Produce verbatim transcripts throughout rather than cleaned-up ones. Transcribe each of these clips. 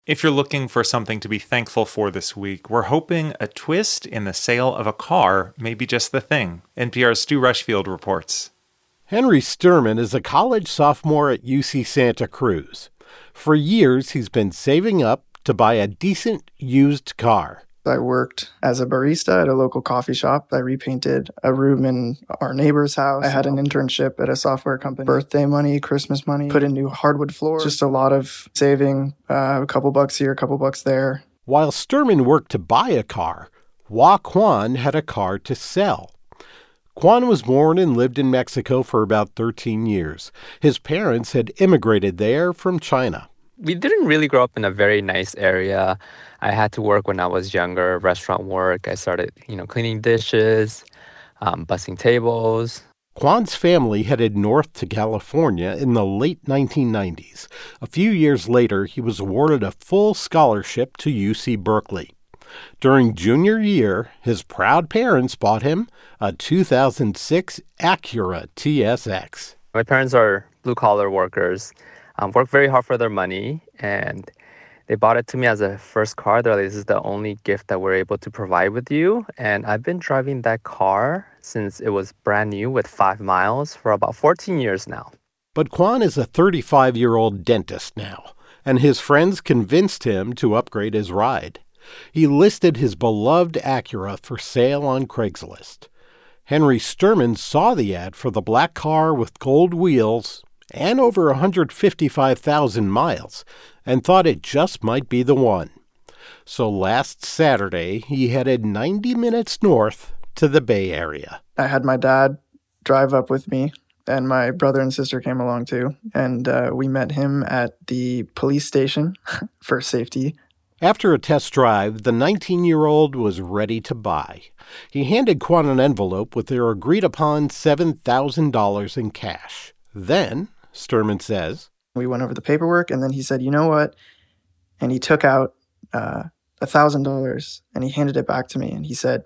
If you're looking for something to be thankful for this week, we're hoping a twist in the sale of a car may be just the thing. N P R's Stu Rushfield reports. Henry Sturman is a college sophomore at U C Santa Cruz. For years, he's been saving up to buy a decent used car. I worked as a barista at a local coffee shop. I repainted a room in our neighbor's house. I had an internship at a software company. Birthday money, Christmas money, put in new hardwood floors. Just a lot of saving, uh, a couple bucks here, a couple bucks there. While Sturman worked to buy a car, Hua Quan had a car to sell. Quan was born and lived in Mexico for about thirteen years. His parents had immigrated there from China. We didn't really grow up in a very nice area. I had to work when I was younger, restaurant work. I started, you know, cleaning dishes, um, bussing tables. Quan's family headed north to California in the late nineteen nineties. A few years later, he was awarded a full scholarship to U C Berkeley. During junior year, his proud parents bought him a two thousand six Acura T S X. My parents are blue-collar workers, um, work very hard for their money, and they bought it to me as a first car. They're like, this is the only gift that we're able to provide with you. And I've been driving that car since it was brand new with five miles for about fourteen years now. But Quan is a thirty-five-year-old dentist now, and his friends convinced him to upgrade his ride. He listed his beloved Acura for sale on Craigslist. Henry Sturman saw the ad for the black car with gold wheels and over one hundred fifty-five thousand miles and thought it just might be the one. So last Saturday, he headed ninety minutes north to the Bay Area. I had my dad drive up with me, and my brother and sister came along too. And uh, we met him at the police station for safety. After a test drive, the nineteen-year-old was ready to buy. He handed Quan an envelope with their agreed-upon seven thousand dollars in cash. Then, Sturman says, we went over the paperwork, and then he said, you know what? And he took out uh, one thousand dollars, and he handed it back to me, and he said,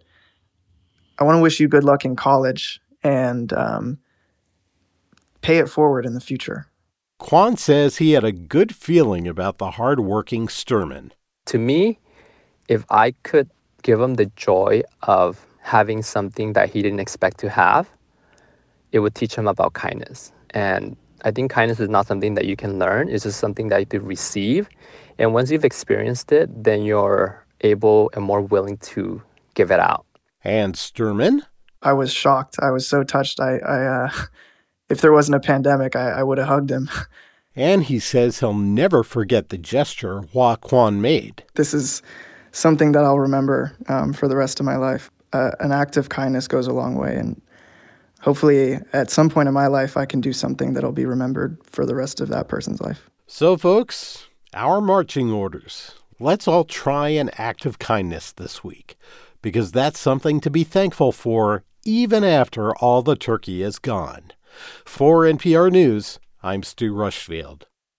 I want to wish you good luck in college, and um, pay it forward in the future. Quan says he had a good feeling about the hard-working Sturman. To me, if I could give him the joy of having something that he didn't expect to have, it would teach him about kindness. And I think kindness is not something that you can learn. It's just something that you could receive. And once you've experienced it, then you're able and more willing to give it out. And Sturman? I was shocked. I was so touched. I, I uh, if there wasn't a pandemic, I, I would have hugged him. And he says he'll never forget the gesture Hua Quan made. This is something that I'll remember um, for the rest of my life. Uh, an act of kindness goes a long way, and hopefully at some point in my life I can do something that'll be remembered for the rest of that person's life. So, folks, our marching orders. Let's all try an act of kindness this week, because that's something to be thankful for even after all the turkey is gone. For N P R News, I'm Stu Rushfield.